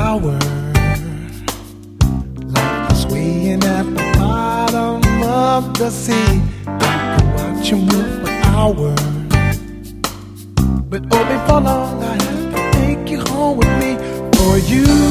hours, like the swaying at the bottom of the sea. I could watch you move for hours, but oh, before long I have to take you home with me. For you